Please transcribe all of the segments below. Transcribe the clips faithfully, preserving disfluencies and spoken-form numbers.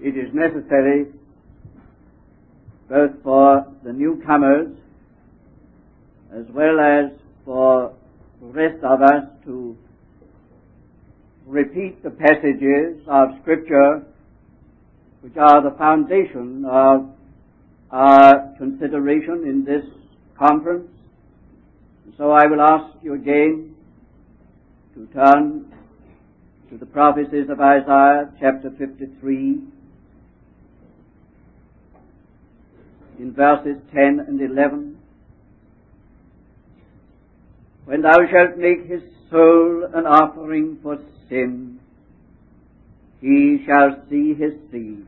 it is necessary both for the newcomers as well as for the rest of us to repeat the passages of Scripture which are the foundation of our consideration in this conference. So I will ask you again to turn to the prophecies of Isaiah chapter fifty-three in verses ten and eleven. When thou shalt make his soul an offering for sin, he shall see his seed.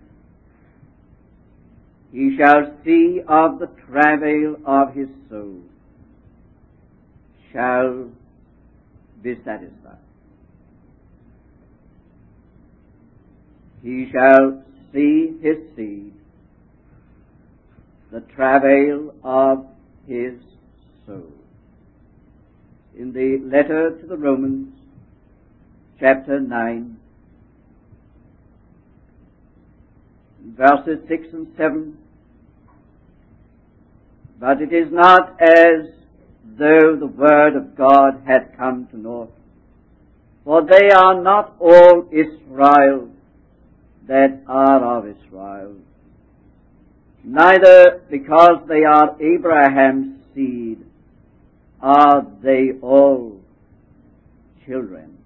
He shall see of the travail of his soul, shall be satisfied. He shall see his seed, the travail of his soul. In the letter to the Romans, chapter nine, verses six and seven, but it is not as though the word of God had come to naught, for they are not all Israel that are of Israel, neither because they are Abraham's seed are they all children.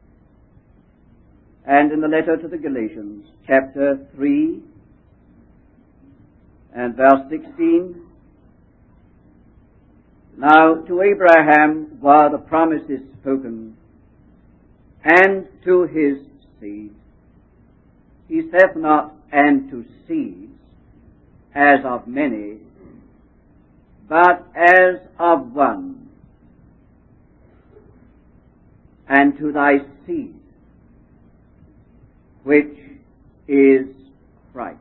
And in the letter to the Galatians, chapter three and verse sixteen, now to Abraham were the promises spoken, and to his seed. He saith not, and to seeds, as of many, but as of one, and to thy seed, which is Christ.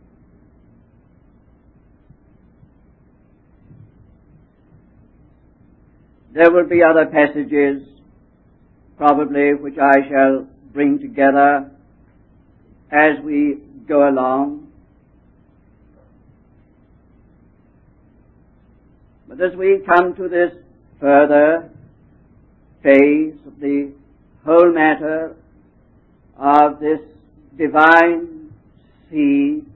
There will be other passages, probably, which I shall bring together as we go along. But as we come to this further phase of the whole matter of this divine seed,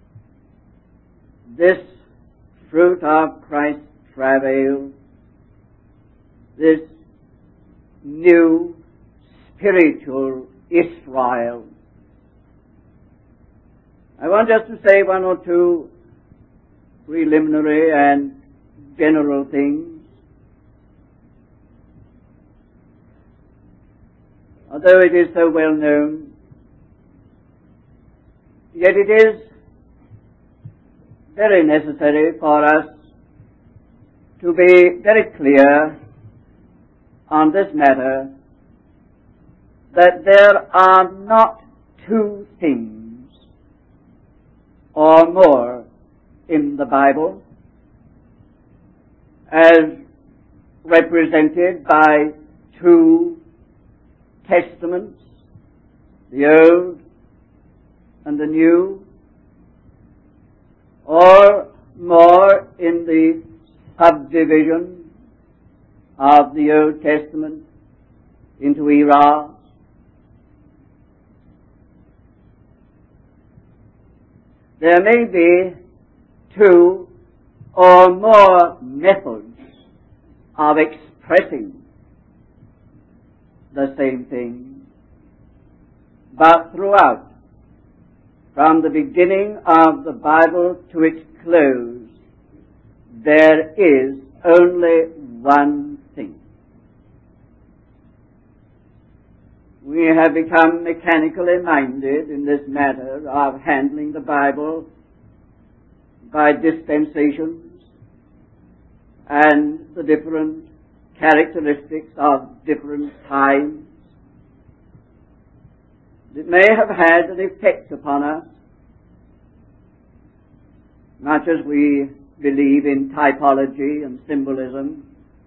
this fruit of Christ's travail, this new spiritual Israel, I want just to say one or two preliminary and general things. Although it is so well known, yet it is very necessary for us to be very clear on this matter, that there are not two things or more in the Bible as represented by two testaments, the Old and the New, or more in the subdivision of the Old Testament into eras. There may be two or more methods of expressing the same thing, but throughout, from the beginning of the Bible to its close, there is only one thing. We have become mechanically minded in this matter of handling the Bible by dispensations and the different characteristics of different times. It may have had an effect upon us, much as we believe in typology and symbolism.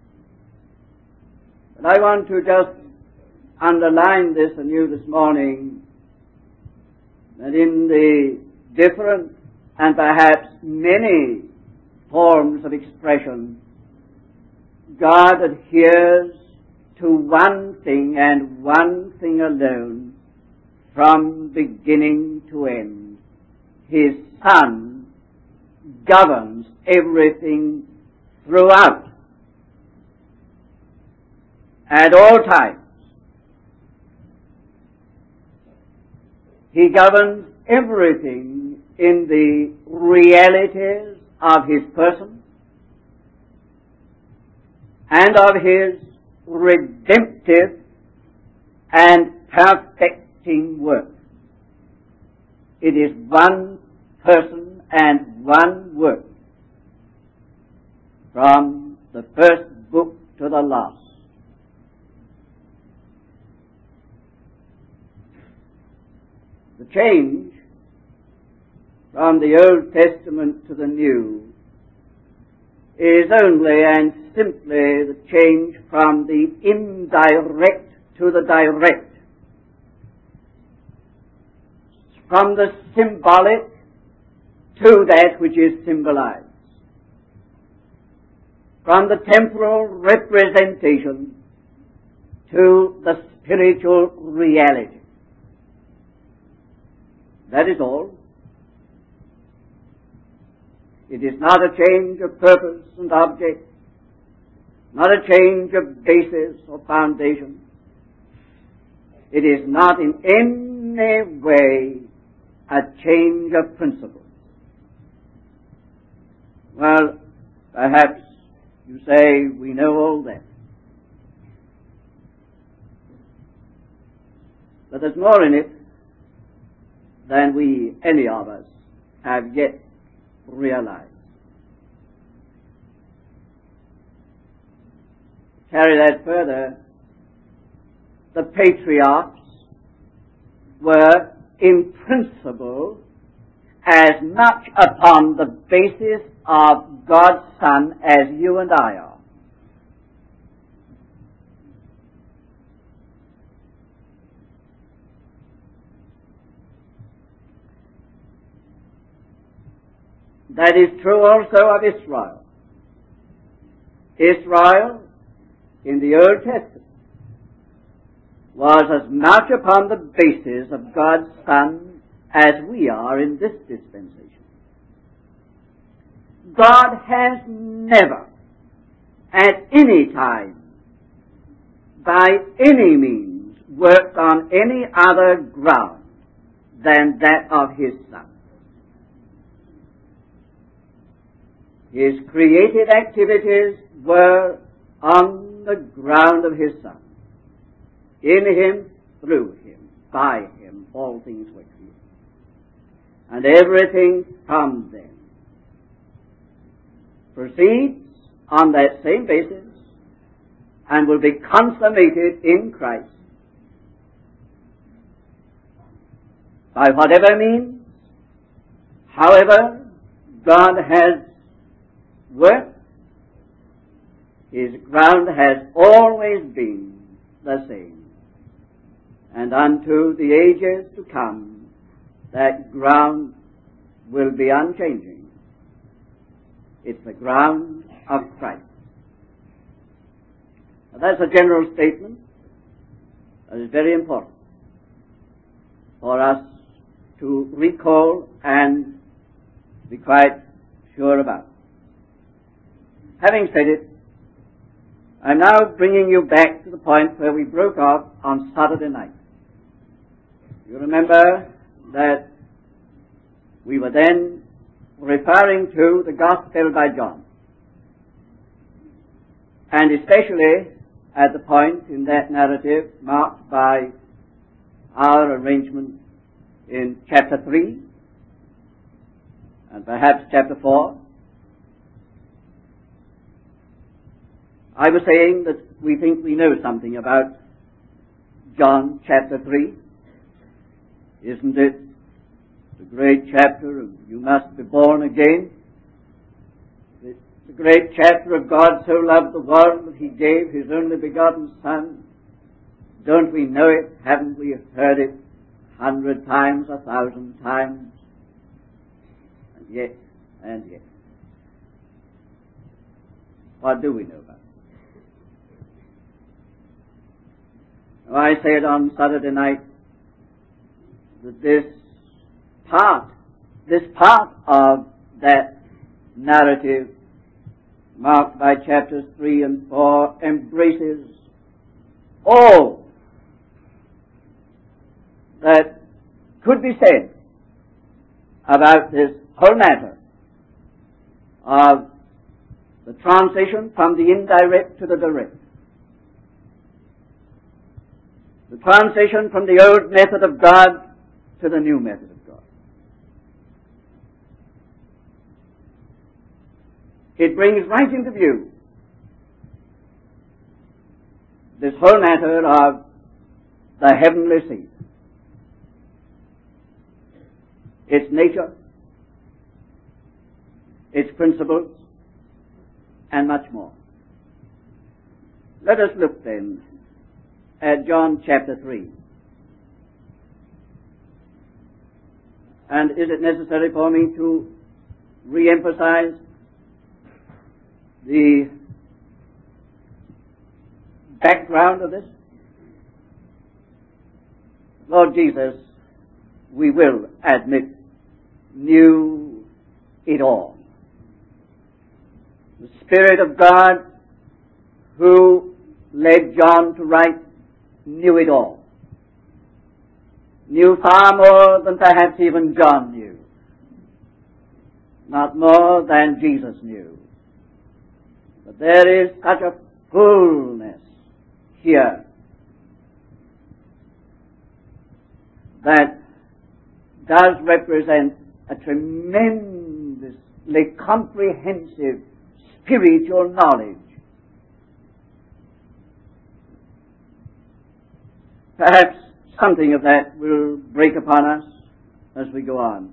But I want to just underline this anew this morning, that in the different and perhaps many forms of expression, God adheres to one thing and one thing alone from beginning to end. His Son governs everything throughout, at all times. He governs everything in the realities of His person and of His redemptive and perfecting work. It is one person and one work from the first book to the last. The change from the Old Testament to the New is only and simply the change from the indirect to the direct, from the symbolic to that which is symbolized, from the temporal representation to the spiritual reality. That is all. It is not a change of purpose and object, not a change of basis or foundation. It is not in any way a change of principle. Well, perhaps you say, we know all that. But there's more in it than we, any of us, have yet realized. Carry that further, the patriarchs were in principle as much upon the basis of God's Son as you and I are. That is true also of Israel. Israel, in the Old Testament, was as much upon the basis of God's Son as we are in this dispensation. God has never, at any time, by any means, worked on any other ground than that of His Son. His created activities were on the ground of His Son. In Him, through Him, by Him, all things were created. And everything from them proceeds on that same basis and will be consummated in Christ by whatever means, however God has worked. His ground has always been the same, and unto the ages to come that ground will be unchanging. It's the ground of Christ. Now, that's a general statement that is very important for us to recall and be quite sure about. Having said it, I'm now bringing you back to the point where we broke off on Saturday night. You remember that we were then referring to the Gospel by John, and especially at the point in that narrative marked by our arrangement in chapter three and perhaps chapter four. I was saying that we think we know something about John chapter three. Isn't it the great chapter of you must be born again? It's the great chapter of God so loved the world that He gave His only begotten Son. Don't we know it? Haven't we heard it? hundred times, a thousand times, and yet, and yet, what do we know about it? I said on Saturday night that this part, this part of that narrative marked by chapters three and four embraces all that could be said about this whole matter of the transition from the indirect to the direct, the transition from the old method of God to the new method of God. It brings right into view this whole matter of the heavenly seed, its nature, its principles, and much more. Let us look then at John chapter three. And is it necessary for me to re-emphasize the background of this? Lord Jesus, we will admit, knew it all. The Spirit of God who led John to write knew it all. Knew far more than perhaps even John knew. Not more than Jesus knew. But there is such a fullness here that does represent a tremendously comprehensive spiritual knowledge. Perhaps something of that will break upon us as we go on.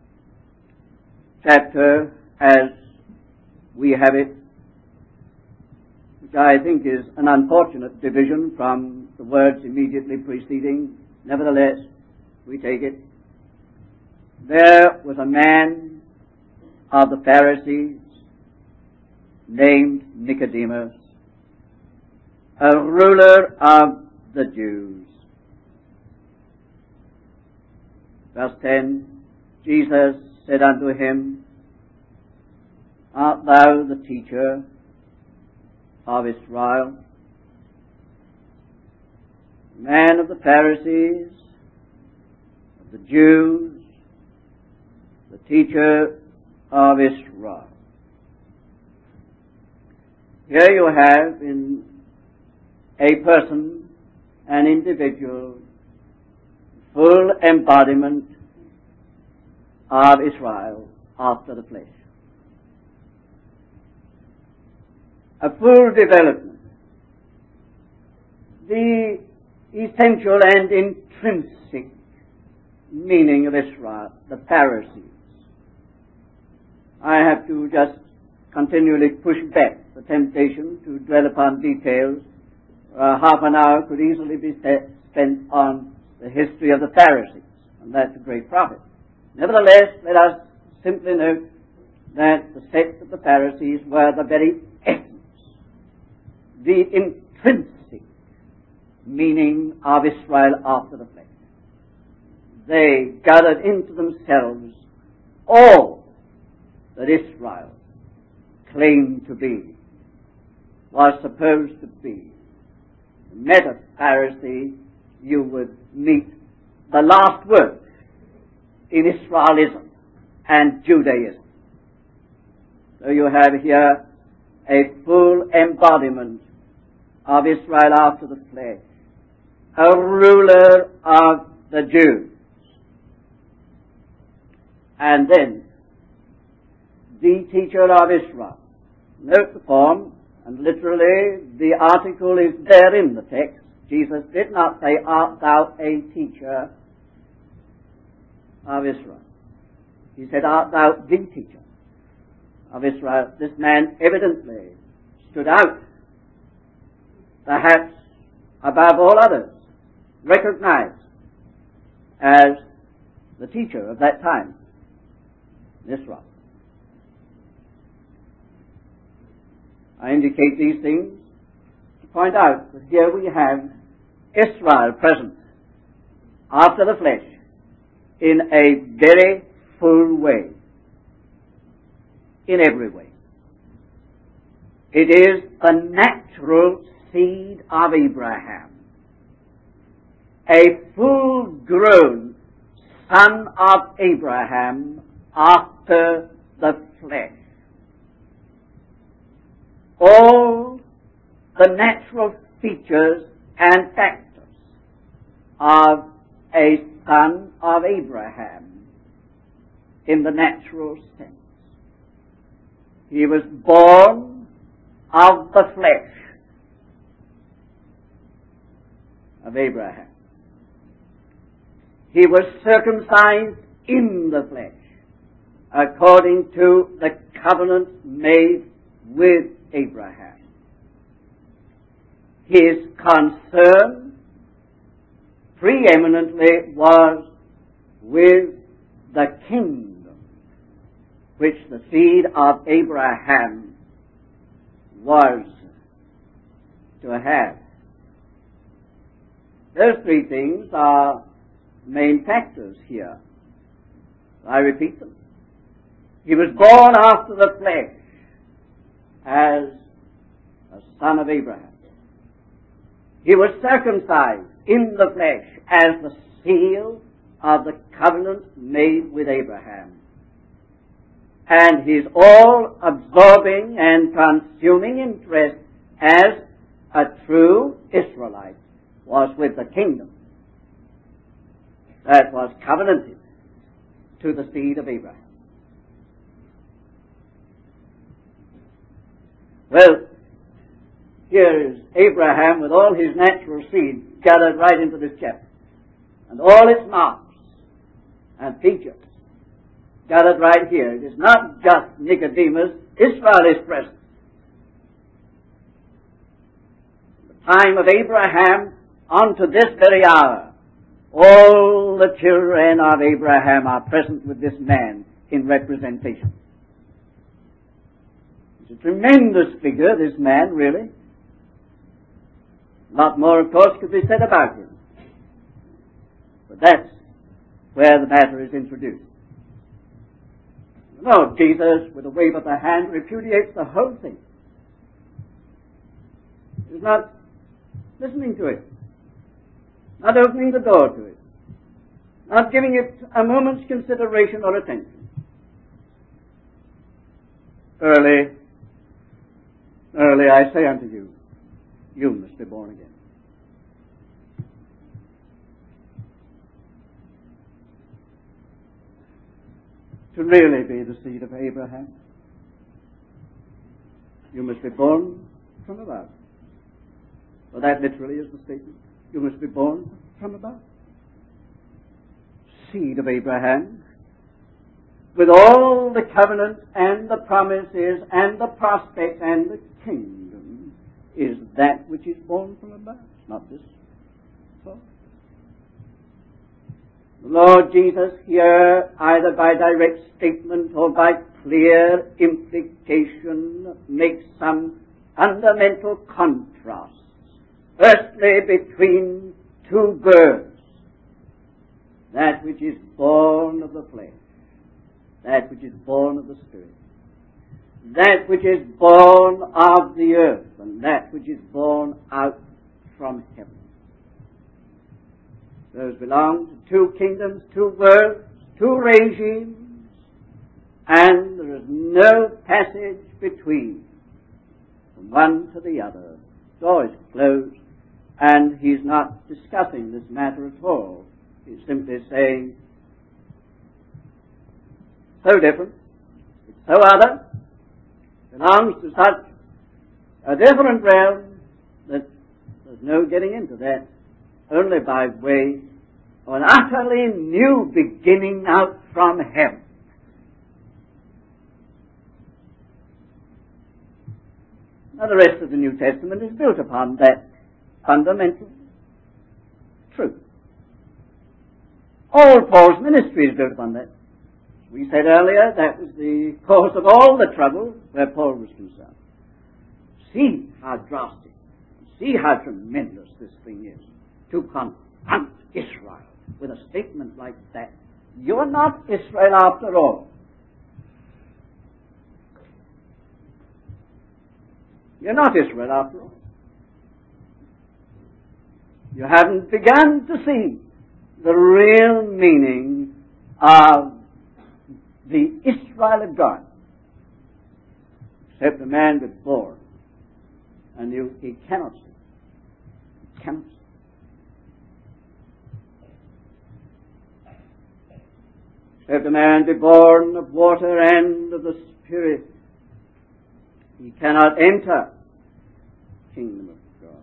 Chapter, as we have it, which I think is an unfortunate division from the words immediately preceding, nevertheless, we take it. There was a man of the Pharisees named Nicodemus, a ruler of the Jews. Verse ten, Jesus said unto him, Art thou the teacher of Israel? Man of the Pharisees, of the Jews, the teacher of Israel. Here you have in a person, an individual, full embodiment of Israel after the flesh. A full development. The essential and intrinsic meaning of Israel, the Pharisees. I have to just continually push back the temptation to dwell upon details. Uh, half an hour could easily be spent on the history of the Pharisees, and that's a great profit. Nevertheless, let us simply note that the sect of the Pharisees were the very essence, the intrinsic meaning of Israel after the flesh. They gathered into themselves all that Israel claimed to be, was supposed to be. Met a Pharisee, you would meet the last word in Israelism and Judaism. So you have here a full embodiment of Israel after the flesh, a ruler of the Jews. And then, the teacher of Israel. Note the form, and literally the article is there in the text. Jesus did not say, Art thou a teacher of Israel? He said, Art thou the teacher of Israel? This man evidently stood out, perhaps above all others, recognized as the teacher of that time, Israel. I indicate these things to point out that here we have Israel present after the flesh in a very full way, in every way. It is the natural seed of Abraham, a full-grown son of Abraham after the flesh. All the natural features and factors of a son of Abraham in the natural sense. He was born of the flesh of Abraham. He was circumcised in the flesh according to the covenant made with Abraham. His concern preeminently was with the kingdom which the seed of Abraham was to have. Those three things are main factors here. I repeat them. He was born after the flesh as a son of Abraham. He was circumcised in the flesh as the seal of the covenant made with Abraham. And his all-absorbing and consuming interest as a true Israelite was with the kingdom that was covenanted to the seed of Abraham. Well, here is Abraham with all his natural seed gathered right into this chapter, and all its marks and features gathered right here. It is not just Nicodemus. Israel is present. From the time of Abraham unto this very hour, all the children of Abraham are present with this man in representation. It's a tremendous figure, this man, really. A lot more, of course, could be said about him. But that's where the matter is introduced. No, Jesus, with a wave of the hand, repudiates the whole thing. He's not listening to it, not opening the door to it, not giving it a moment's consideration or attention. Early, early I say unto you, you must be born again. To really be the seed of Abraham, you must be born from above. Well, that literally is the statement. You must be born from above. Seed of Abraham, with all the covenant and the promises and the prospects and the kingdom, is that which is born from above, not this. So, the Lord Jesus here, either by direct statement or by clear implication, makes some fundamental contrasts. Firstly, between two births, that which is born of the flesh, that which is born of the Spirit, that which is born of the earth, and that which is born out from heaven. Those belong to two kingdoms, two worlds, two regimes, and there is no passage between from one to the other. The door is closed, and he's not discussing this matter at all. He's simply saying, so different, it's so other, belongs to such a different realm that there's no getting into that, only by way of an utterly new beginning out from heaven. Now the rest of the New Testament is built upon that fundamental truth. All Paul's ministry is built upon that. We said earlier that was the cause of all the trouble where Paul was concerned. See how drastic, see how tremendous this thing is. To confront Israel with a statement like that. You're not Israel after all. You're not Israel after all. You haven't begun to see the real meaning of the Israel of God. Except a man be born and you, he cannot see. He cannot see. Except a man be born of water and of the Spirit, he cannot enter the kingdom of God.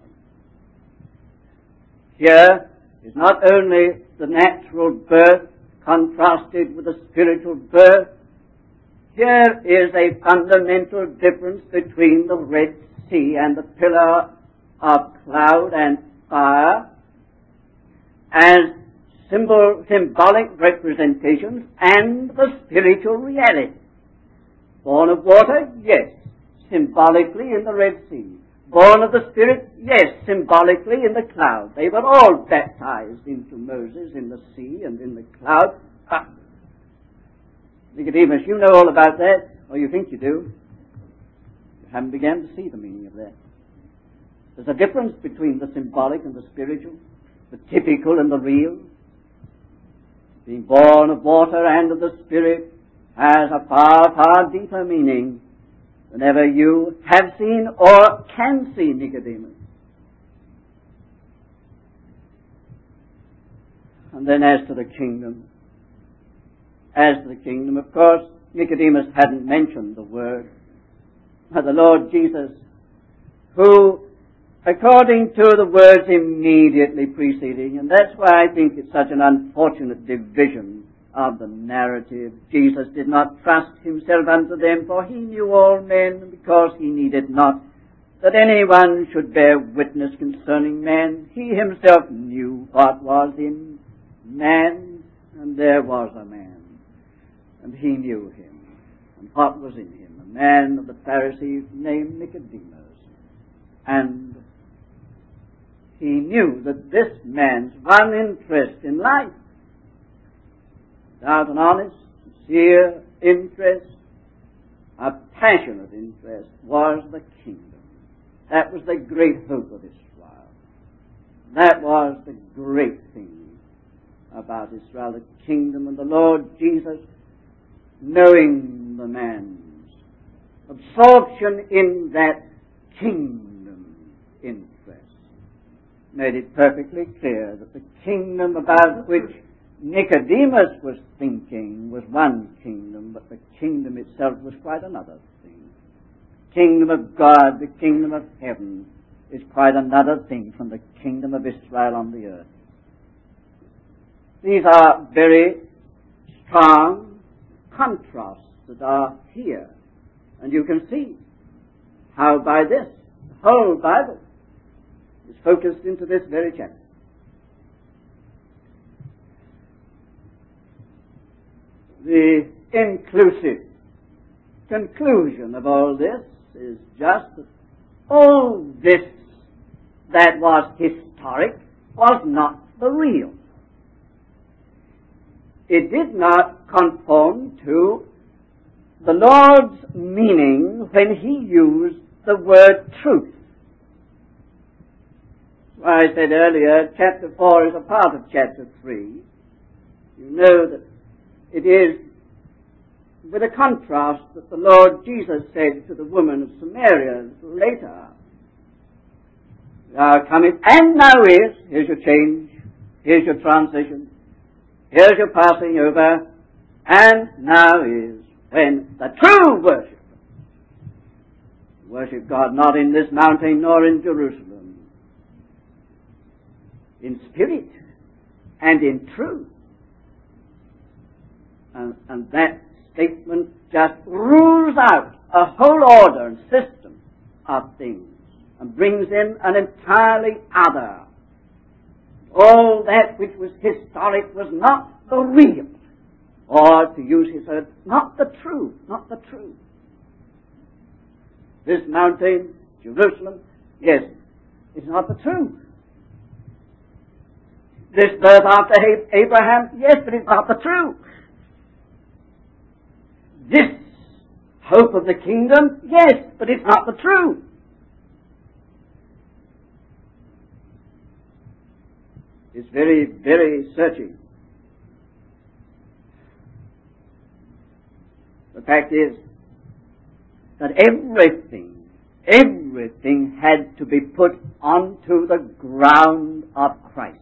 Here is not only the natural birth contrasted with the spiritual birth, here is a fundamental difference between the Red Sea and the pillar of cloud and fire as symbol, symbolic representations and the spiritual reality. Born of water, yes, symbolically in the Red Sea. Born of the Spirit, yes, symbolically in the cloud. They were all baptized into Moses in the sea and in the cloud. Ah. Nicodemus, you know all about that, or you think you do. You haven't begun to see the meaning of that. There's a difference between the symbolic and the spiritual, the typical and the real. Being born of water and of the Spirit has a far, far deeper meaning whenever you have seen or can see Nicodemus. And then as to the kingdom, as to the kingdom, of course, Nicodemus hadn't mentioned the word. But the Lord Jesus, who, according to the words immediately preceding, and that's why I think it's such an unfortunate division of the narrative. Jesus did not trust himself unto them, for he knew all men, because he needed not that anyone should bear witness concerning man. He himself knew what was in man, and there was a man, and he knew him, and what was in him, a man of the Pharisees named Nicodemus. And he knew that this man's one interest in life, without an honest, sincere interest, a passionate interest, was the kingdom. That was the great hope of Israel. That was the great thing about Israel, the kingdom. And the Lord Jesus, knowing the man's absorption in that kingdom interest, made it perfectly clear that the kingdom about which Nicodemus was thinking was one kingdom, but the kingdom itself was quite another thing. Kingdom of God, the kingdom of heaven, is quite another thing from the kingdom of Israel on the earth. These are very strong contrasts that are here. And you can see how by this, the whole Bible is focused into this very chapter. The inclusive conclusion of all this is just that all this that was historic was not the real. It did not conform to the Lord's meaning when he used the word truth. Well, I said earlier, chapter four is a part of chapter three. You know that it is with a contrast that the Lord Jesus said to the woman of Samaria later. Thou comest, and now is, here's your change, here's your transition, here's your passing over, and now is when the true worship, worship God not in this mountain nor in Jerusalem, in spirit and in truth. And, and that statement just rules out a whole order and system of things and brings in an entirely other. All that which was historic was not the real, or to use his word, not the true, not the true. This mountain, Jerusalem, yes, it's not the true. This birth after Abraham, yes, but it's not the true. This hope of the kingdom, yes, but it's not the true. It's very, very searching. The fact is that everything, everything had to be put onto the ground of Christ.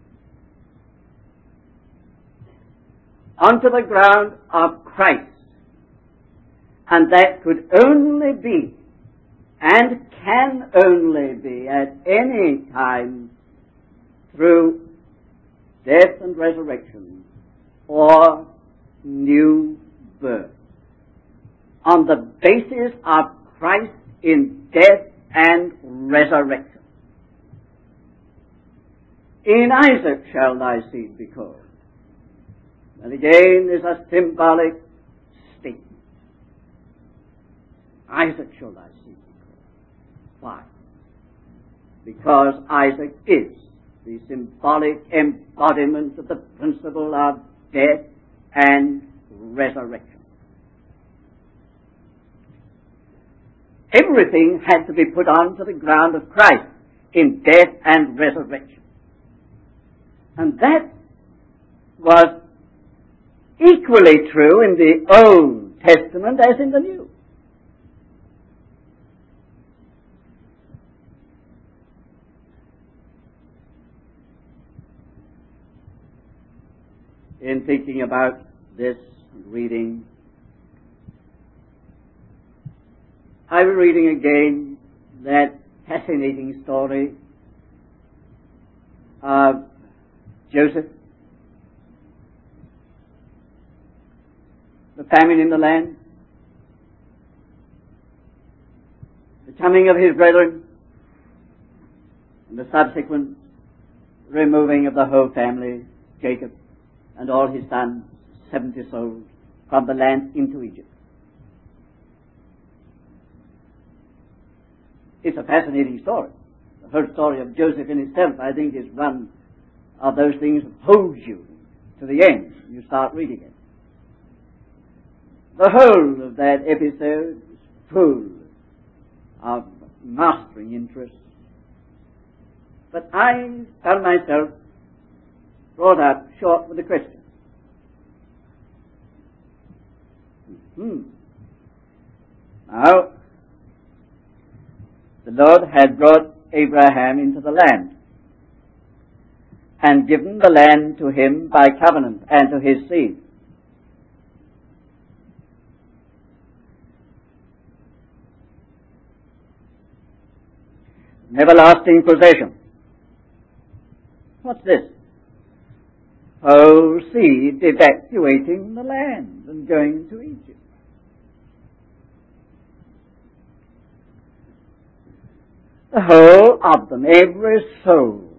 Onto the ground of Christ. And that could only be, and can only be at any time, through death and resurrection, or new birth. On the basis of Christ in death and resurrection. In Isaac shall thy seed be called. And again is a symbolic statement. Isaac shall thy seed be called. Why? Because Isaac is the symbolic embodiment of the principle of death and resurrection. Everything had to be put onto the ground of Christ in death and resurrection. And that was equally true in the Old Testament as in the New. In thinking about this reading, I was reading again that fascinating story of Joseph, the famine in the land, the coming of his brethren, and the subsequent removing of the whole family, Jacob, and all his sons, seventy souls, from the land into Egypt. It's a fascinating story. The whole story of Joseph in itself, I think, is one of those things that holds you to the end when you start reading it. The whole of that episode is full of mastering interest. But I found myself brought up short with a question. Hmm. Now, the Lord had brought Abraham into the land and given the land to him by covenant and to his seed. An everlasting possession. What's this? Whole seed evacuating the land and going to Egypt. The whole of them, every soul,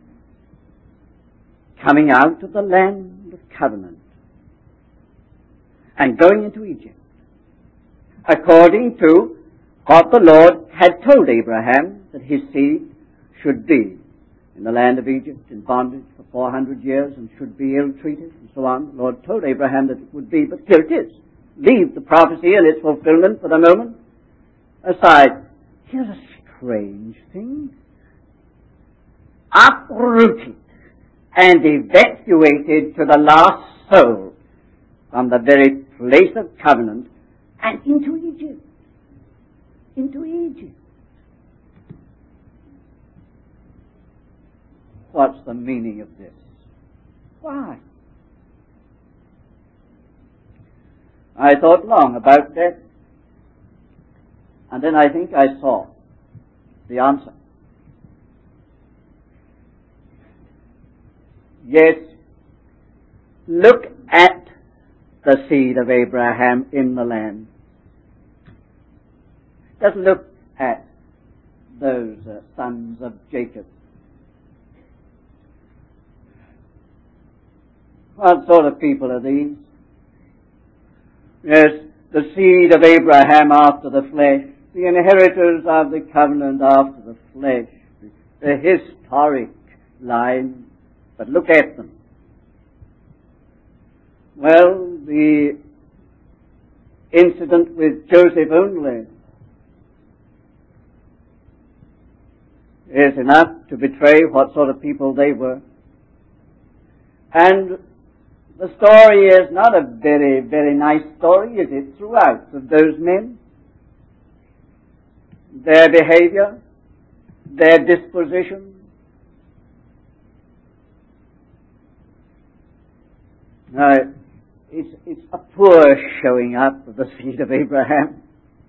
coming out of the land of covenant and going into Egypt, according to what the Lord had told Abraham that his seed should be in the land of Egypt in bondage for four hundred years and should be ill-treated and so on. The Lord told Abraham that it would be, but here it is. Leave the prophecy and its fulfillment for the moment aside. Here's a strange thing. Uprooted and evacuated to the last soul from the very place of covenant and into Egypt. Into Egypt. What's the meaning of this? Why? I thought long about that, and then I think I saw the answer. Yes, look at the seed of Abraham in the land. Just look at those uh, sons of Jacob. Jacob. What sort of people are these? Yes, the seed of Abraham after the flesh, the inheritors of the covenant after the flesh, the historic line. But look at them. Well, the incident with Joseph only is enough to betray what sort of people they were. And the story is not a very, very nice story, is it, throughout, of those men? Their behavior, their disposition. Now, it's, it's a poor showing up of the seed of Abraham.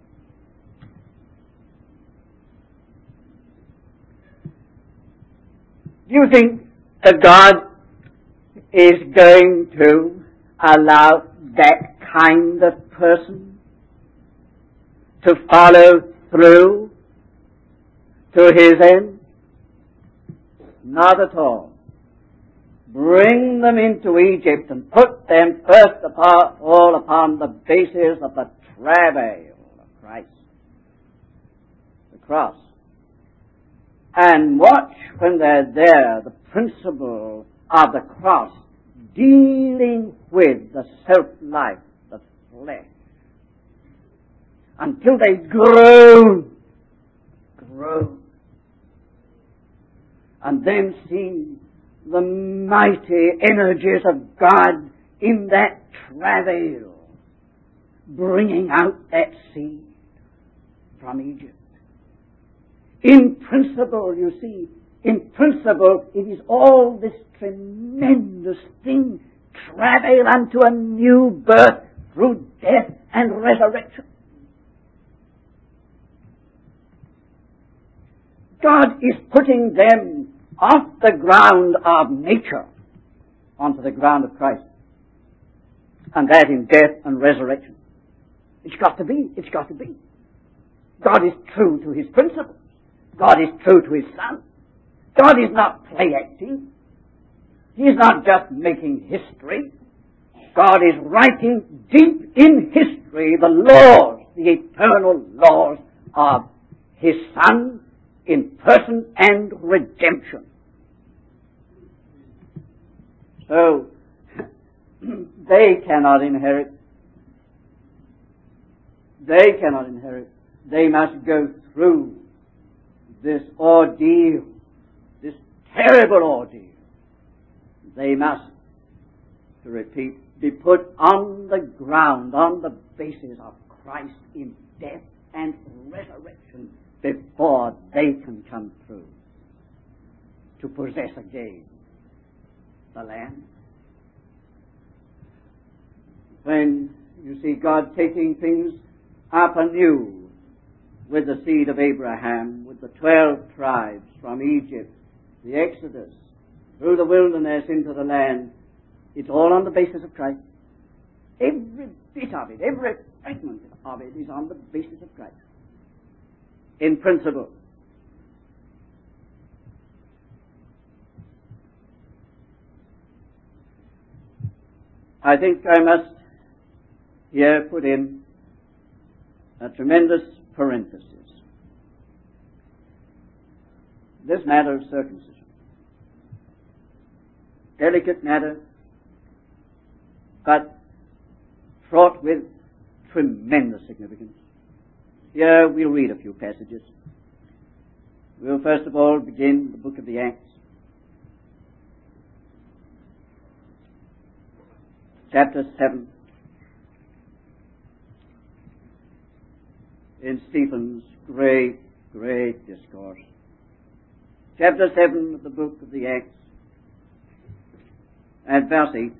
Do you think that God is going to allow that kind of person to follow through to his end? Not at all. Bring them into Egypt and put them first of all upon the basis of the travail of Christ, the cross. And watch when they're there, the principle of the cross dealing with the self-life, the flesh, until they grow, grow, and then see the mighty energies of God in that travail, bringing out that seed from Egypt. In principle, you see, in principle, it is all this tremendous thing, travail unto a new birth through death and resurrection. God is putting them off the ground of nature onto the ground of Christ. And that in death and resurrection. It's got to be. It's got to be. God is true to His principles. God is true to His Son. God is not play acting. He is not just making history. God is writing deep in history the laws, the eternal laws of His Son in person and redemption. So, they cannot inherit. They cannot inherit. They must go through this ordeal, this terrible ordeal. They must, to repeat, be put on the ground, on the basis of Christ in death and resurrection before they can come through to possess again the land. When you see God taking things up anew with the seed of Abraham, with the twelve tribes from Egypt, the Exodus, through the wilderness into the land, it's all on the basis of Christ. Every bit of it, every fragment of it is on the basis of Christ. In principle. I think I must here put in a tremendous parenthesis. This matter of circumcision. Delicate matter, but fraught with tremendous significance. Here we'll read a few passages. We'll first of all begin the book of the Acts, chapter seven, in Stephen's great, great discourse. Chapter seven of the book of the Acts, at verse eight.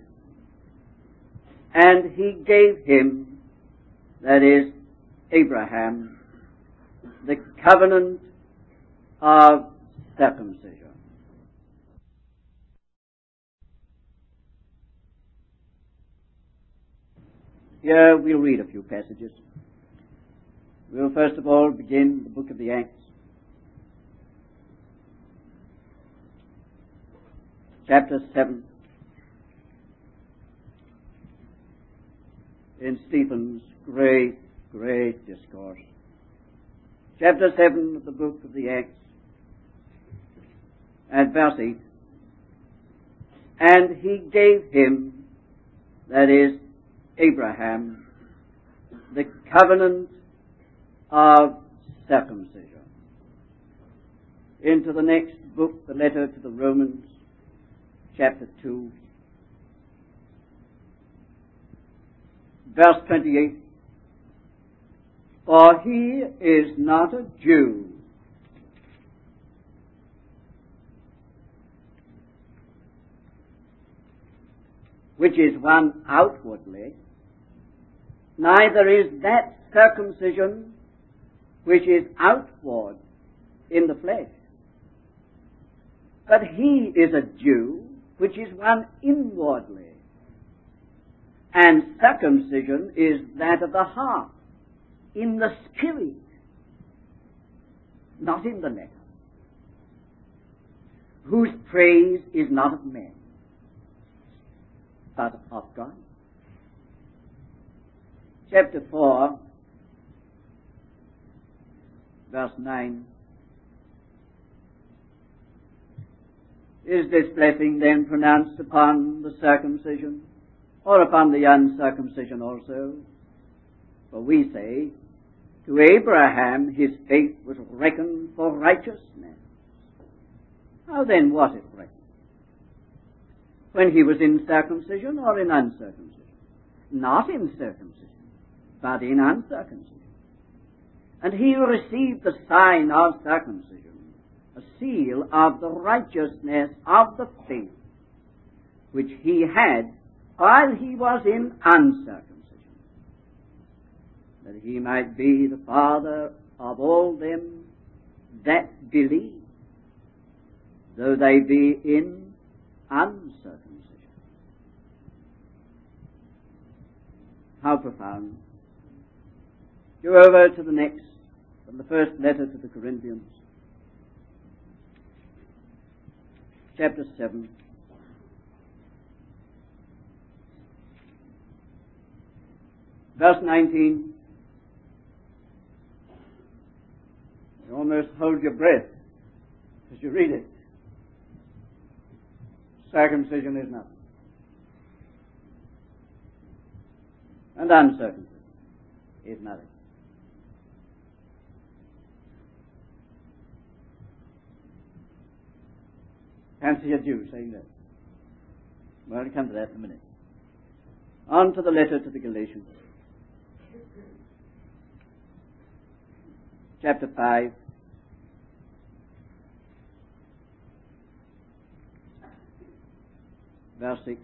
And he gave him, that is, Abraham, the covenant of circumcision. Here we'll read a few passages. We'll first of all begin the book of the Acts, chapter seven, in Stephen's great, great discourse. Chapter seven of the book of the Acts, at verse eight. And he gave him, that is, Abraham, the covenant of circumcision. Into the next book, the letter to the Romans, chapter two, verse twenty-eight. For he is not a Jew, which is one outwardly, neither is that circumcision which is outward in the flesh. But he is a Jew, which is one inwardly. And circumcision is that of the heart, in the spirit, not in the letter, whose praise is not of men, but of God. Chapter four, verse nine. Is this blessing then pronounced upon the circumcision, or upon the uncircumcision also? For we say, to Abraham his faith was reckoned for righteousness. How then was it reckoned? When he was in circumcision or in uncircumcision? Not in circumcision, but in uncircumcision. And he received the sign of circumcision, a seal of the righteousness of the faith, which he had while he was in uncircumcision, that he might be the father of all them that believe, though they be in uncircumcision. How profound. Go over to the next, from the first letter to the Corinthians, chapter seven. Verse nineteen. You almost hold your breath as you read it. Circumcision is nothing, and uncircumcision is nothing. Fancy a Jew saying that. Well, we'll come to that in a minute. On to the letter to the Galatians, chapter five. Verse six.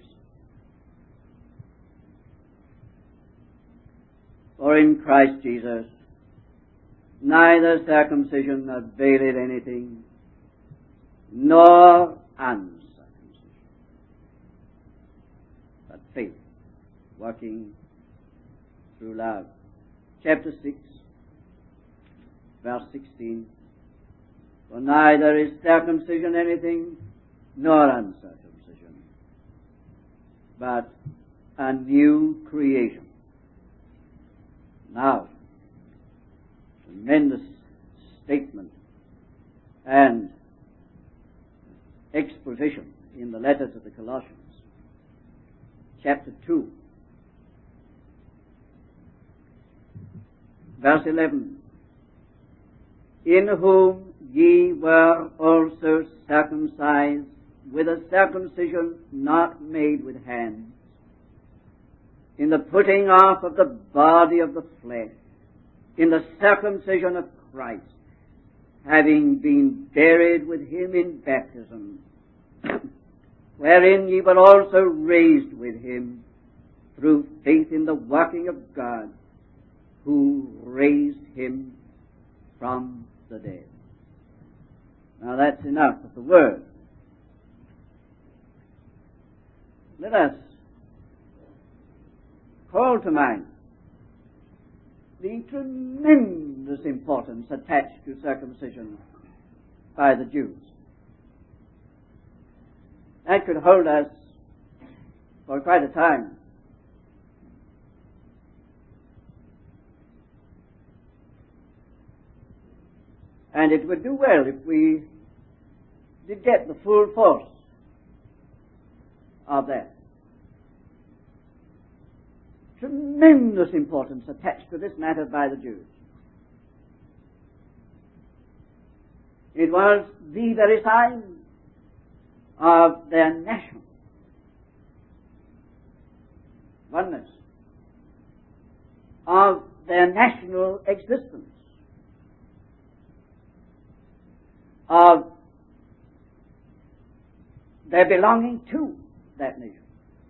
For in Christ Jesus neither circumcision availeth anything, nor uncircumcision, but faith working through love. Chapter six, verse sixteen. For neither is circumcision anything, nor uncircumcision, but a new creation. Now, tremendous statement and exposition in the letter to the Colossians, chapter two, verse eleven. In whom ye were also circumcised with a circumcision not made with hands, in the putting off of the body of the flesh, in the circumcision of Christ, having been buried with him in baptism, wherein ye were also raised with him through faith in the working of God, who raised him from the dead. Now that's enough of the word. Let us call to mind the tremendous importance attached to circumcision by the Jews. That could hold us for quite a time. And it would do well if we did get the full force of that. Tremendous importance attached to this matter by the Jews. It was the very sign of their national oneness, of their national existence, of their belonging to that nation.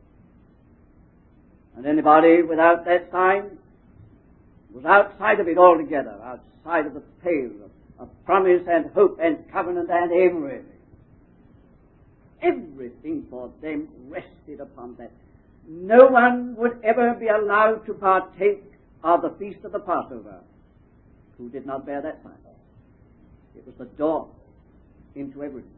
And anybody without that sign was outside of it altogether, outside of the pale of, of promise and hope and covenant and everything. Everything for them rested upon that. No one would ever be allowed to partake of the feast of the Passover who did not bear that sign. It was the door into everything.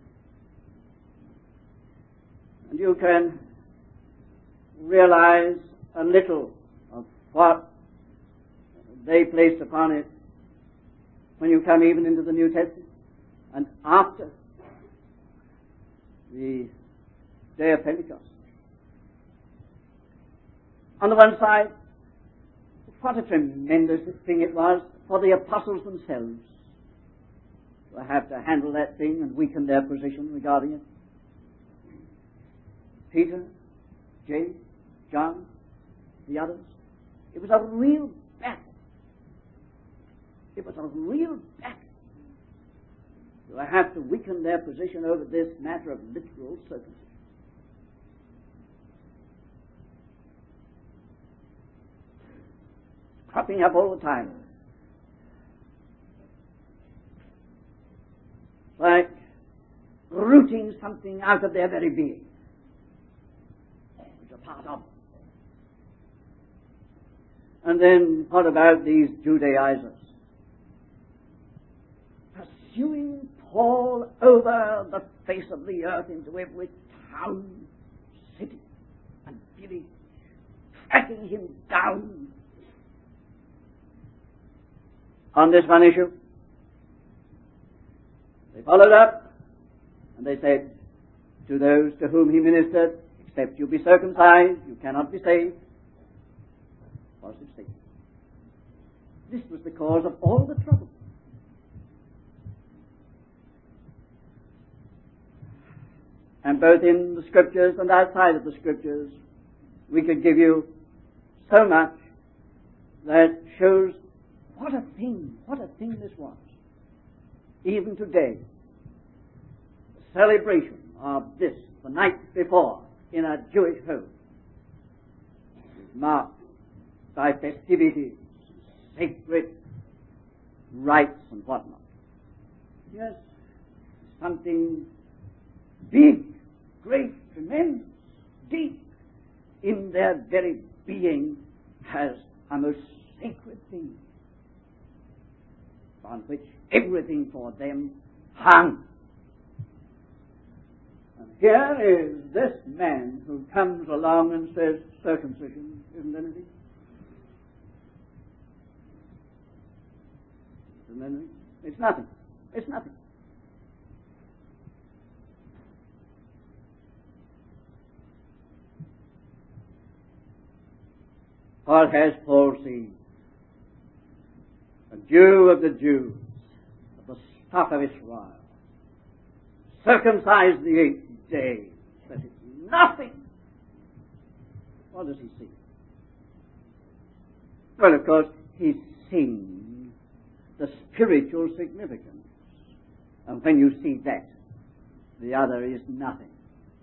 And you can realize a little of what they placed upon it when you come even into the New Testament and after the day of Pentecost. On the one side, what a tremendous thing it was for the apostles themselves to have to handle that thing and weaken their position regarding it. Peter, James, John, the others. It was a real battle. It was a real battle to have to weaken their position over this matter of literal circumcision. It's cropping up all the time. Like rooting something out of their very being. It's a part of them. And then what about these Judaizers? Pursuing Paul over the face of the earth into every town, city, and village, tracking him down on this one issue. They followed up and they said to those to whom he ministered, except you be circumcised, you cannot be saved. Positive statement. This was the cause of all the trouble. And both in the Scriptures and outside of the Scriptures, we could give you so much that shows what a thing, what a thing this was. Even today, the celebration of this, the night before, in a Jewish home, is marked by festivities, sacred rites and whatnot. Yes, something big, great, tremendous, deep in their very being has a most sacred thing on which everything for them hung. And here is this man who comes along and says circumcision isn't anything. Isn't anything? It's nothing. It's nothing. What has Paul seen? A Jew of the Jews, of the stock of Israel, circumcised the eighth day, that is nothing. What does he see? Well, of course, he's seen the spiritual significance. And when you see that, the other is nothing.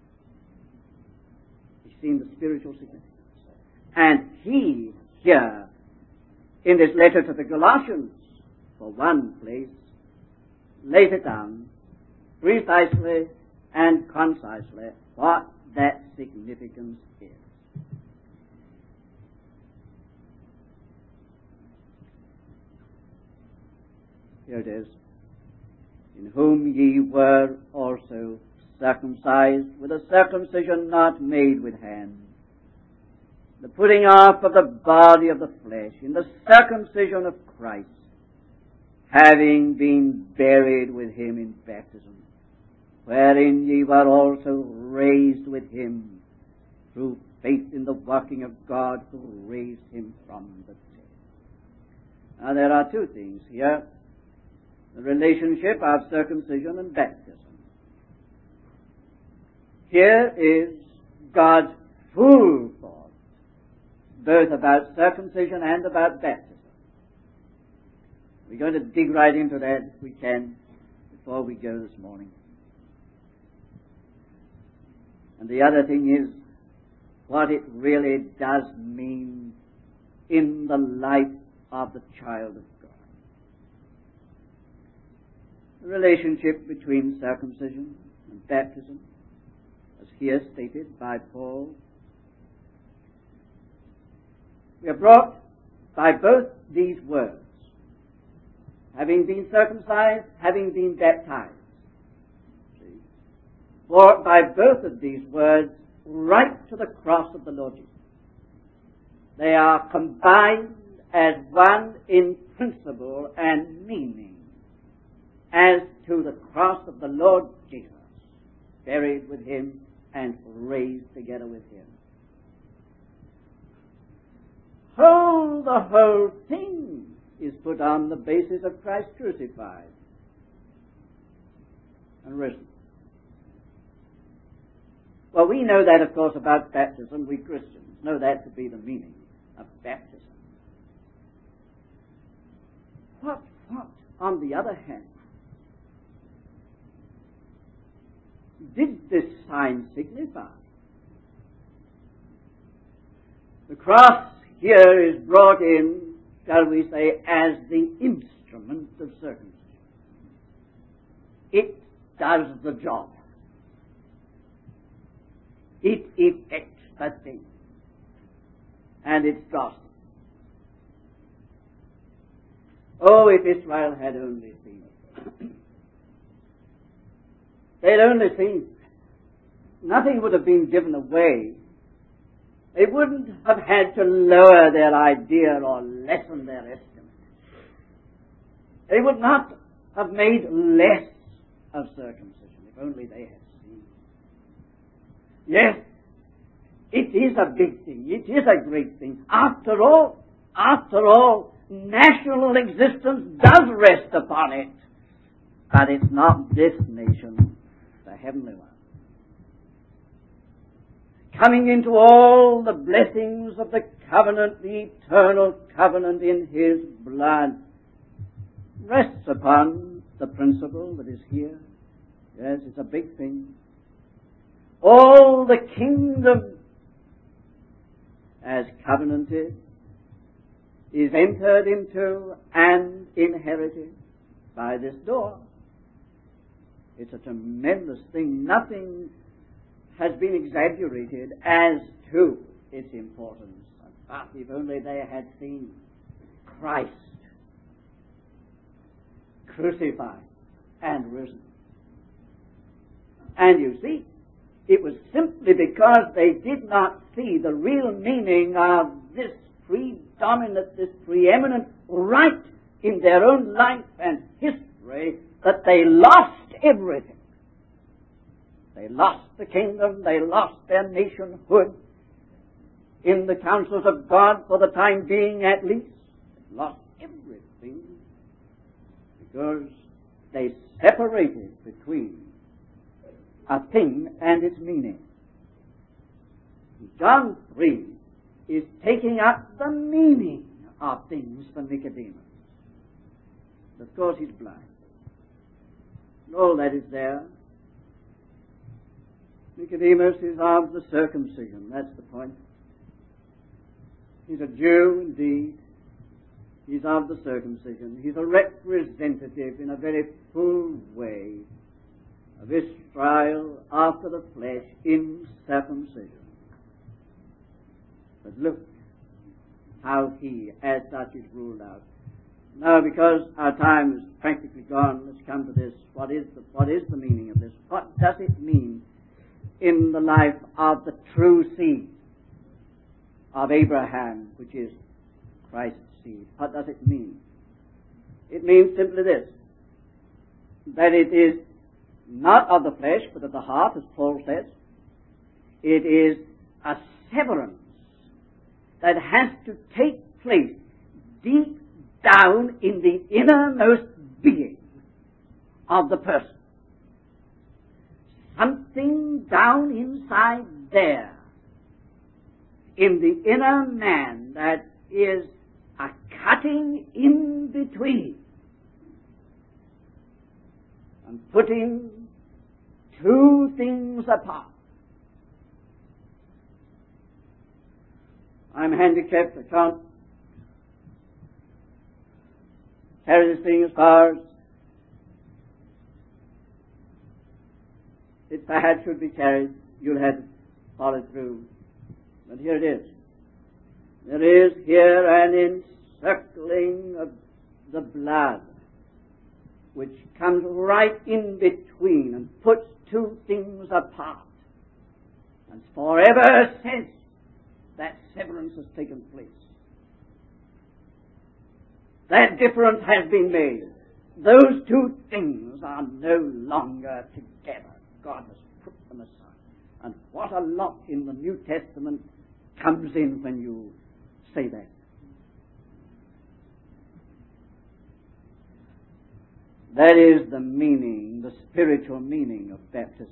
He's seen the spiritual significance. And he here, in this letter to the Galatians, for one place, lays it down precisely and concisely what that significance is. Here it is. In whom ye were also circumcised with a circumcision not made with hands, the putting off of the body of the flesh in the circumcision of Christ, having been buried with him in baptism, wherein ye were also raised with him through faith in the working of God who raised him from the dead. Now there are two things here, the relationship of circumcision and baptism. Here is God's full thought, both about circumcision and about baptism. We're going to dig right into that if we can before we go this morning. And the other thing is what it really does mean in the life of the child of God. The relationship between circumcision and baptism, as here stated by Paul. We are brought by both these words, having been circumcised, having been baptized. See? Brought by both of these words right to the cross of the Lord Jesus. They are combined as one in principle and meaning as to the cross of the Lord Jesus, buried with him and raised together with him. Whole, the whole thing is put on the basis of Christ crucified and risen. Well, we know that, of course, about baptism. We Christians know that to be the meaning of baptism. What, what, on the other hand, did this sign signify? The cross here is brought in, shall we say, as the instrument of circumcision. It does the job. It effects the thing. And it's gospel. Oh, if Israel had only seen it. They'd only seen it. Nothing would have been given away. They wouldn't have had to lower their idea or lessen their estimate. They would not have made less of circumcision if only they had seen. Yes, it is a big thing. It is a great thing. After all, after all, national existence does rest upon it. But it's not this nation, the heavenly one. Coming into all the blessings of the covenant, the eternal covenant in his blood, rests upon the principle that is here. Yes, it's a big thing. All the kingdom, as covenanted, is entered into and inherited by this door. It's a tremendous thing. Nothing has been exaggerated as to its importance. But if only they had seen Christ crucified and risen. And you see, it was simply because they did not see the real meaning of this predominant, this preeminent right in their own life and history that they lost everything. They lost the kingdom, they lost their nationhood in the counsels of God for the time being at least. They lost everything because they separated between a thing and its meaning. John three is taking up the meaning of things for Nicodemus. Of course he's blind. And all that is there. Nicodemus is of the circumcision. That's the point. He's a Jew indeed. He's of the circumcision. He's a representative in a very full way of Israel after the flesh in circumcision. But look how he, as such, is ruled out. Now, because our time is practically gone, let's come to this. What is the, what is the meaning of this? What does it mean in the life of the true seed of Abraham, which is Christ's seed? What does it mean? It means simply this, that it is not of the flesh, but of the heart, as Paul says. It is a severance that has to take place deep down in the innermost being of the person. Something down inside there, in the inner man, that is a cutting in between and putting two things apart. I'm handicapped. I can't carry this thing as far as it perhaps should be carried. You'll have to follow through. But here it is. There is here an encircling of the blood which comes right in between and puts two things apart. And forever since that severance has taken place, that difference has been made. Those two things are no longer together. God has put them aside. And what a lot in the New Testament comes in when you say that. That is the meaning, the spiritual meaning of baptism.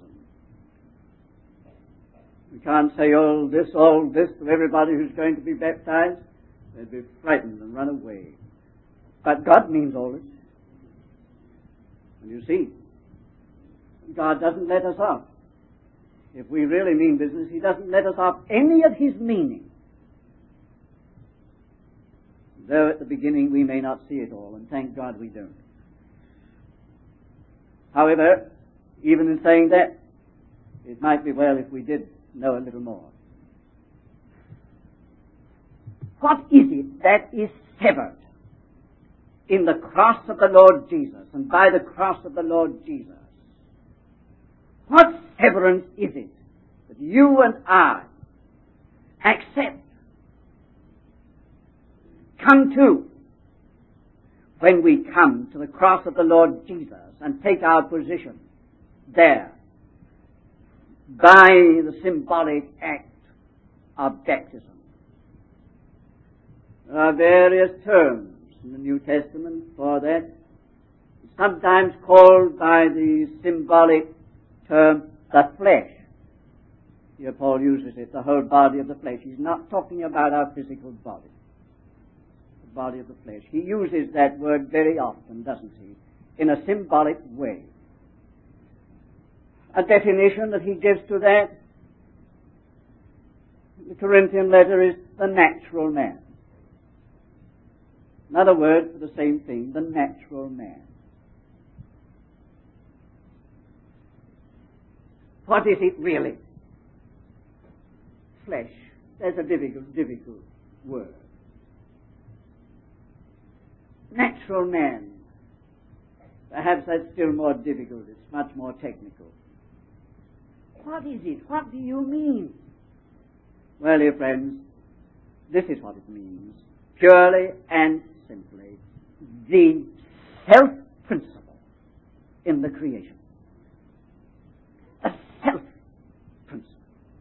We can't say all this, all this to everybody who's going to be baptized. They'd be frightened and run away. But God means all this. And you see, God doesn't let us off. If we really mean business, He doesn't let us off any of His meaning. Though at the beginning we may not see it all, and thank God we don't. However, even in saying that, it might be well if we did know a little more. What is it that is severed in the cross of the Lord Jesus and by the cross of the Lord Jesus? What severance is it that you and I accept, come to, when we come to the cross of the Lord Jesus and take our position there by the symbolic act of baptism? There are various terms in the New Testament for that. It's sometimes called by the symbolic term the flesh. Here Paul uses it, the whole body of the flesh. He's not talking about our physical body, the body of the flesh. He uses that word very often, doesn't he, in a symbolic way. A definition that he gives to that, the Corinthian letter, is the natural man. Another word for the same thing, the natural man. What is it really? Flesh. That's a difficult, difficult word. Natural man. Perhaps that's still more difficult. It's much more technical. What is it? What do you mean? Well, dear friends, this is what it means. Purely and simply, the self-principle in the creation. The self-principle.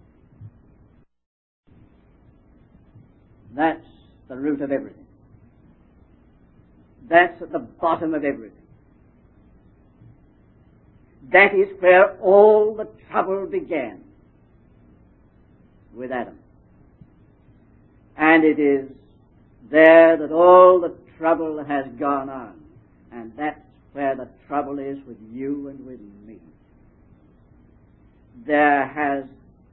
That's the root of everything. That's at the bottom of everything. That is where all the trouble began, with Adam. And it is there that all the trouble has gone on. And that's where the trouble is with you and with me. There has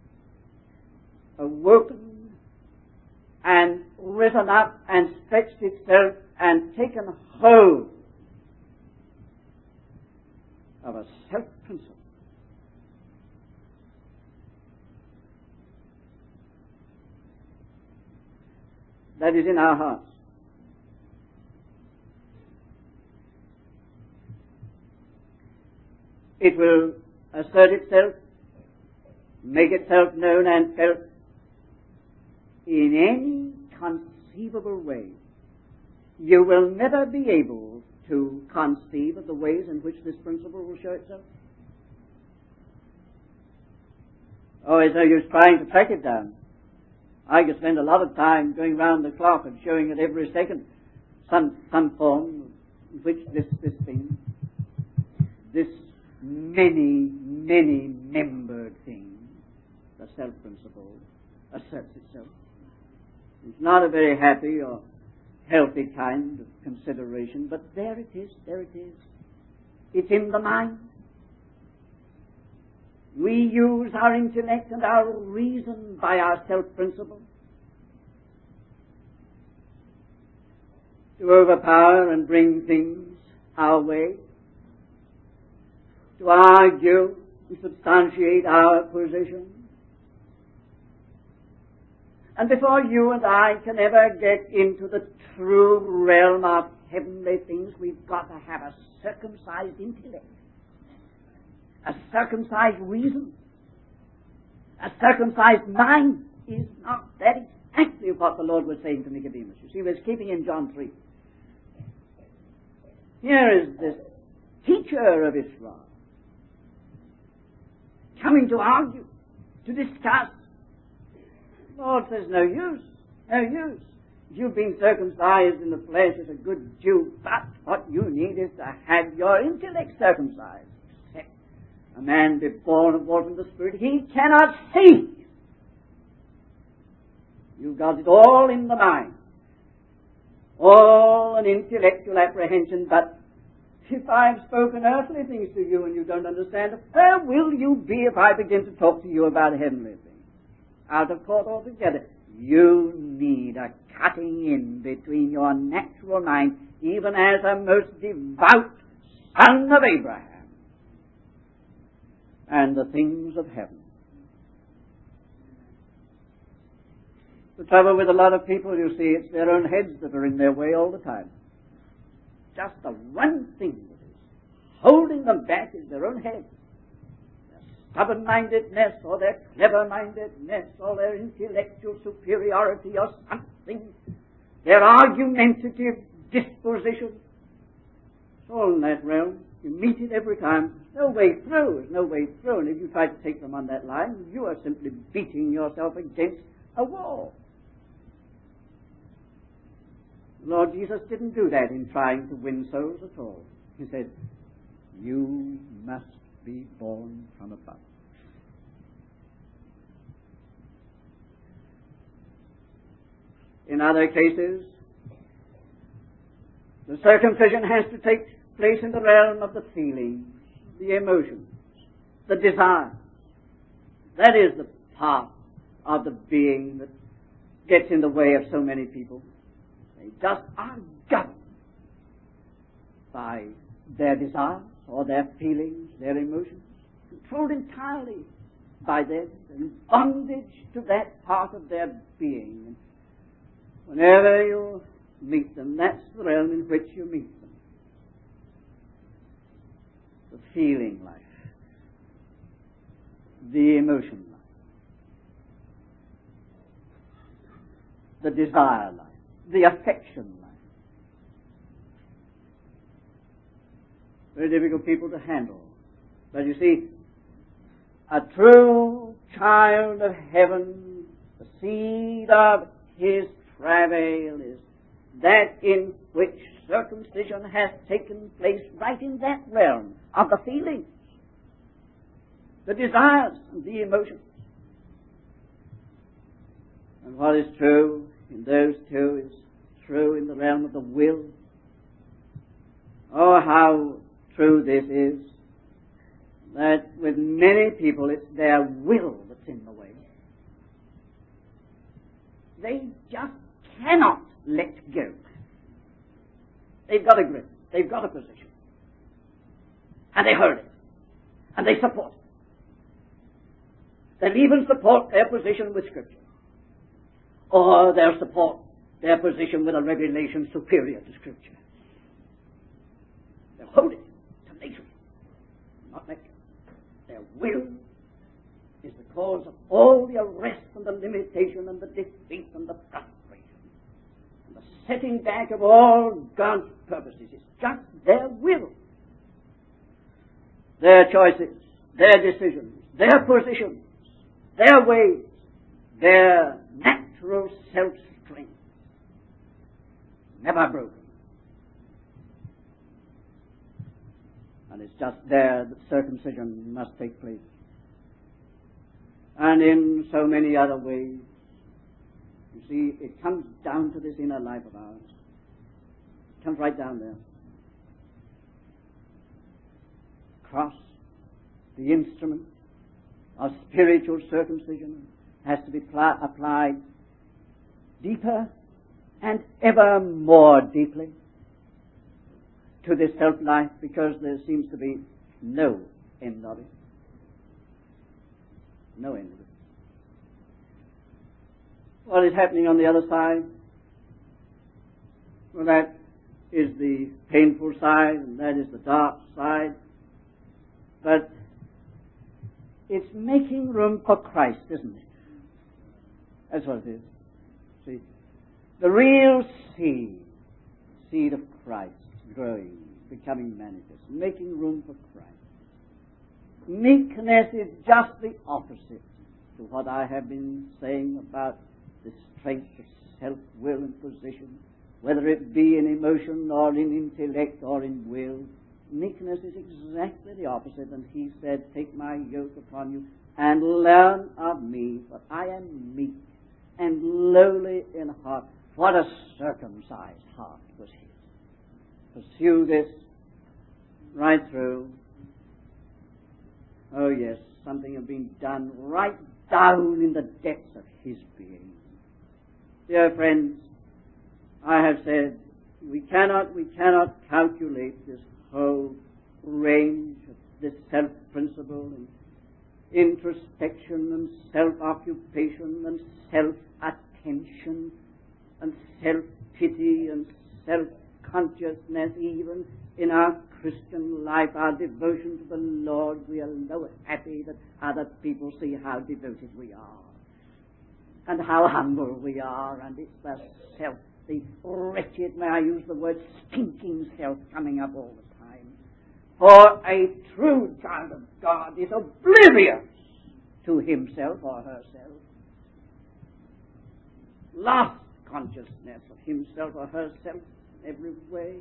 awoken and risen up and stretched itself and taken hold of a self-principle. That is in our hearts. It will assert itself, make itself known and felt in any conceivable way. You will never be able to conceive of the ways in which this principle will show itself? Oh, it's no use trying to track it down. I could spend a lot of time going round the clock and showing it every second some some form in which this this thing, this many, many membered thing, the self-principle, asserts itself. It's not a very happy or healthy kind of consideration, but there it is, there it is. It's in the mind. We use our intellect and our reason by our self-principle to overpower and bring things our way, to argue and substantiate our position. And before you and I can ever get into the true realm of heavenly things, we've got to have a circumcised intellect, a circumcised reason, a circumcised mind. Is not that exactly what the Lord was saying to Nicodemus? You see, he was keeping in John three. Here is this teacher of Israel coming to argue, to discuss. The Lord says, no use, no use. You've been circumcised in the flesh as a good Jew, but what you need is to have your intellect circumcised. Except a man be born of water and the Spirit, he cannot see. You've got it all in the mind, all an intellectual apprehension, but if I've spoken earthly things to you and you don't understand, where will you be if I begin to talk to you about heavenly things? Out of court altogether. You need a cutting in between your natural mind, even as a most devout son of Abraham, and the things of heaven. The trouble with a lot of people, you see, it's their own heads that are in their way all the time. Just the one thing that is holding them back is their own heads. Their stubborn-mindedness, or their clever-mindedness, or their intellectual superiority, or something. Their argumentative disposition. It's all in that realm. You meet it every time. There's no way through. There's no way through. And if you try to take them on that line, you are simply beating yourself against a wall. Lord Jesus didn't do that in trying to win souls at all. He said, you must be born from above. In other cases, the circumcision has to take place in the realm of the feelings, the emotions, the desire. That is the part of the being that gets in the way of so many people. They just are governed by their desires or their feelings, their emotions, controlled entirely by them, in bondage to that part of their being. And whenever you meet them, that's the realm in which you meet them. The feeling life, the emotion life, the desire life, the affection life. Very difficult people to handle. But you see, a true child of heaven, the seed of his travail, is that in which circumcision has taken place right in that realm of the feelings, the desires, and the emotions. And what is true in those two is true in the realm of the will. Oh, how true this is, that with many people it's their will that's in the way. They just cannot let go. They've got a grip. They've got a position. And they hold it. And they support it. They'll even support their position with Scripture. Or they'll support their position with a revelation superior to Scripture. They'll hold it tenaciously. Not let go. Their will is the cause of all the arrest and the limitation and the defeat and the frustration. And the setting back of all God's purposes. It's just their will, their choices, their decisions, their positions, their ways, their natural self-strength, never broken. And it's just there that circumcision must take place. And in so many other ways, you see, it comes down to this inner life of ours. It comes right down there. Cross, the instrument of spiritual circumcision, has to be pl- applied deeper and ever more deeply to this self-life, because there seems to be no end of it. No end of it. What is happening on the other side? Well, that is the painful side, and that is the dark side. But it's making room for Christ, isn't it? That's what it is. See, the real seed, seed of Christ, growing, becoming manifest, making room for Christ. Meekness is just the opposite to what I have been saying about the strength of self-will and position, whether it be in emotion or in intellect or in will. Meekness is exactly the opposite, and he said, take my yoke upon you and learn of me, for I am meek and lowly in heart. What a circumcised heart was his. Pursue this right through. Oh yes, something had been done right down in the depths of his being. Dear friends, I have said we cannot, we cannot calculate this whole range of this self-principle and introspection and self-occupation and self-attention and self-pity and self-consciousness, even in our Christian life, our devotion to the Lord. We are so happy that other people see how devoted we are and how humble we are, and it's the self, the wretched, may I use the word, stinking self coming up all the time. For a true child of God is oblivious to himself or herself, lost consciousness of himself or herself in every way.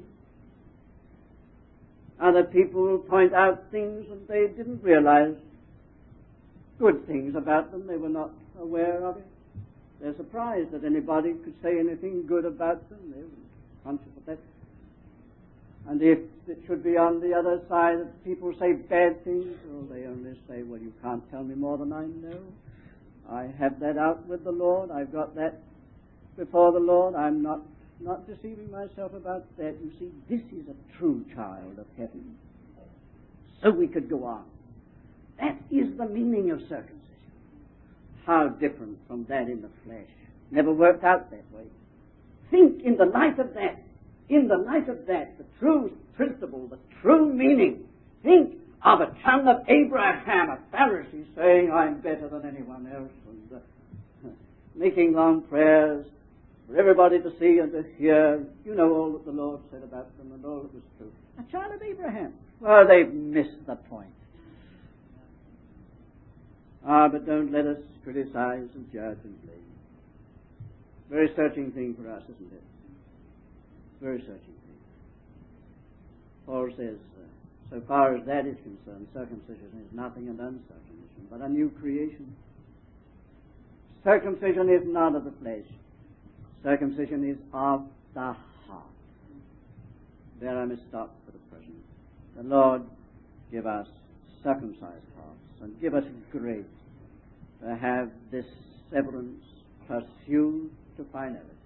Other people will point out things that they didn't realize, good things about them, they were not aware of it. They're surprised that anybody could say anything good about them. They weren't conscious of that. And if it should be on the other side that people say bad things, well, they only say, well, you can't tell me more than I know. I have that out with the Lord. I've got that before the Lord. I'm not not deceiving myself about that. You see, this is a true child of heaven. So we could go on. That is the meaning of circumcision. How different from that in the flesh. Never worked out that way. Think in the light of that, in the light of that, the true principle, the true meaning. Think of a son of Abraham, a Pharisee, saying, I'm better than anyone else, and uh, making long prayers for everybody to see and to hear. You know all that the Lord said about them and all that was true. A child of Abraham. Well, they've missed the point. Ah, but don't let us criticize and judge and blame. Very searching thing for us, isn't it? Very searching thing. Paul says, uh, so far as that is concerned, circumcision is nothing and uncircumcision, but a new creation. Circumcision is not of the flesh. Circumcision is of the heart. There I must stop for the present. The Lord give us circumcised hearts and give us grace to have this severance pursued to finality.